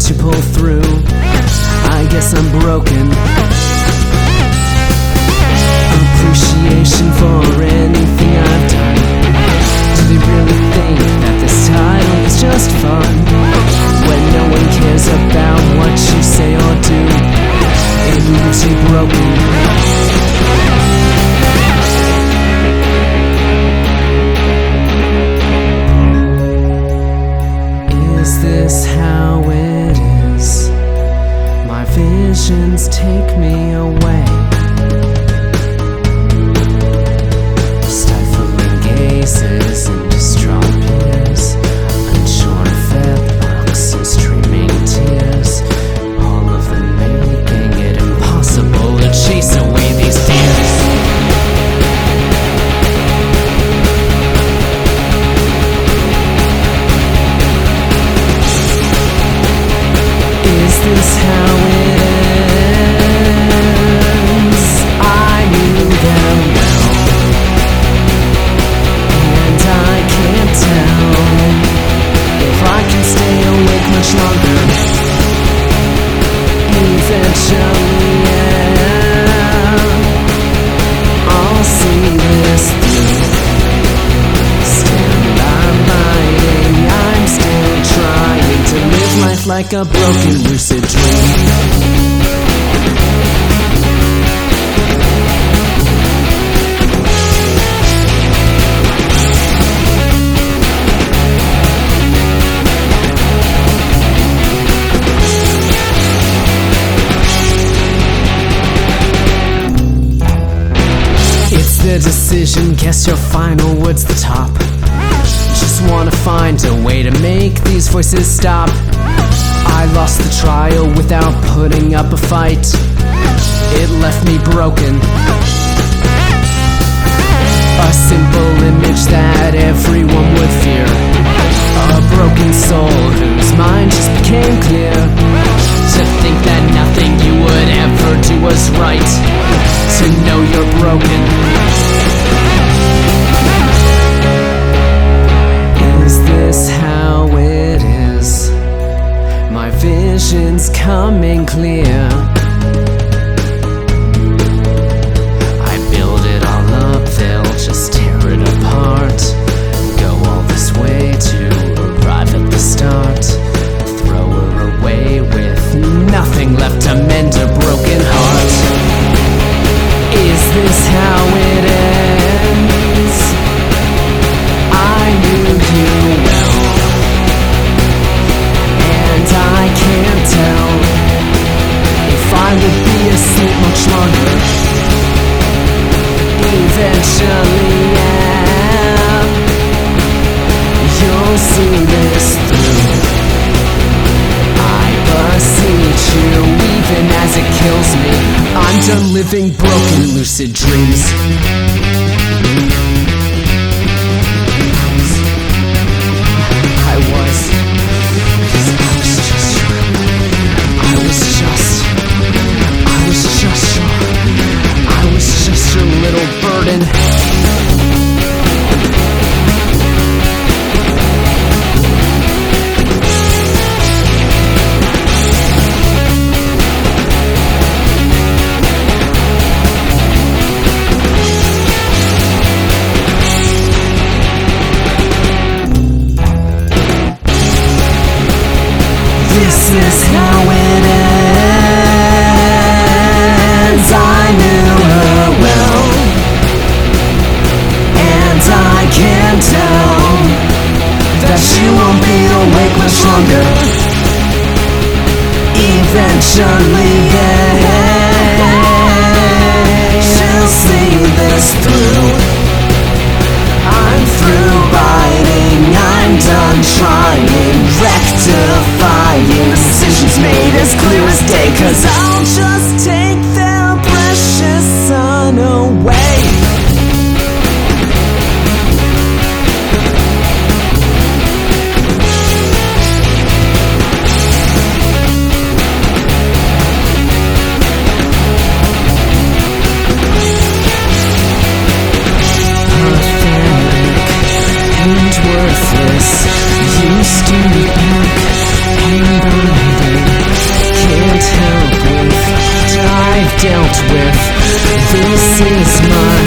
you pull through. I guess I'm broken. Appreciation for anything I've done. Do they really think that this title is just fun? When no one cares about what you say or do, it leaves you broken. Is this how it is? My visions take me away. Stifling gazes and distraught peers, unshorn fed locks and streaming tears, all of them making it impossible to chase away these fears. Is this how it ends? I knew them well, and I can't tell if I can stay awake much longer. Eventually, yeah, I'll see this through. Stand by my aim, I'm still trying to live life like a broken lucid dream. It's the decision, guess your final word's the top. Just wanna find a way to make these voices stop. I lost the trial without putting up a fight. It left me broken. A simple image that everyone would fear. A broken soul whose mind just became clear. To think that nothing you would ever do was right. To know you're broken. Is this how it is? My vision's coming clear. I build it all up, they'll just tear it apart. Go all this way to arrive at the start. Throw her away with nothing left to mend a broken heart. Is this how it ends? I knew you well, and I can't tell if I would be asleep much longer. Eventually, yeah, you'll see this through. I beseech you, even as it kills me, I'm done living broken lucid dreams. I was just your little burden. This is how it ends. I knew her well, and I can tell that she won't be awake much longer. Eventually, yeah, she'll see this through. I'm through biting, I'm done trying, rectifying. Decisions made as clear as day, 'cause I'll just take their precious sun away. Worthless, used to be back, and believing run.